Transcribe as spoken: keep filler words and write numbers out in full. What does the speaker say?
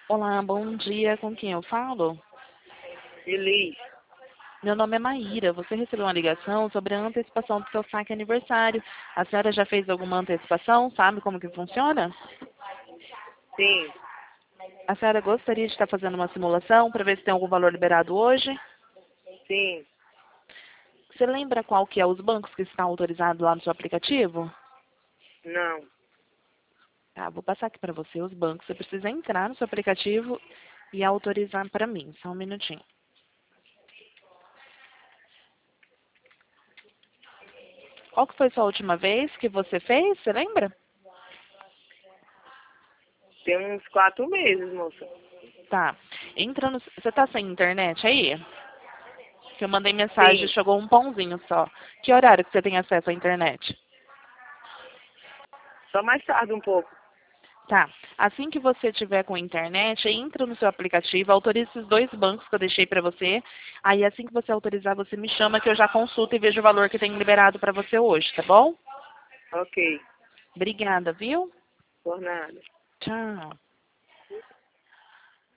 Olá, bom dia. Com quem eu falo? Feliz. Meu nome é Maíra. Você recebeu uma ligação sobre a antecipação do seu saque aniversário. A senhora já fez alguma antecipação? Sabe como que funciona? Sim, A senhora gostaria de estar fazendo uma simulação para ver se tem algum valor liberado hoje? sim, Você lembra qual que é os bancos que estão autorizados lá no seu aplicativo? não. Tá, vou passar aqui para você os bancos. Você precisa entrar no seu aplicativo e autorizar para mim. Só um minutinho. Qual que foi a sua última vez que você fez? Você lembra? Tem uns quatro meses, moça. Tá. Entra no... Você tá sem internet aí? Que eu mandei mensagem, Sim, chegou um pãozinho só. Que horário que você tem acesso à internet? só mais tarde um pouco. Tá. Assim que você tiver com internet, entra no seu aplicativo, autoriza esses dois bancos que eu deixei pra você. Aí assim que você autorizar, você me chama que eu já consulto e vejo o valor que tem liberado pra você hoje, tá bom? Ok, Obrigada, viu? por nada. Tchau.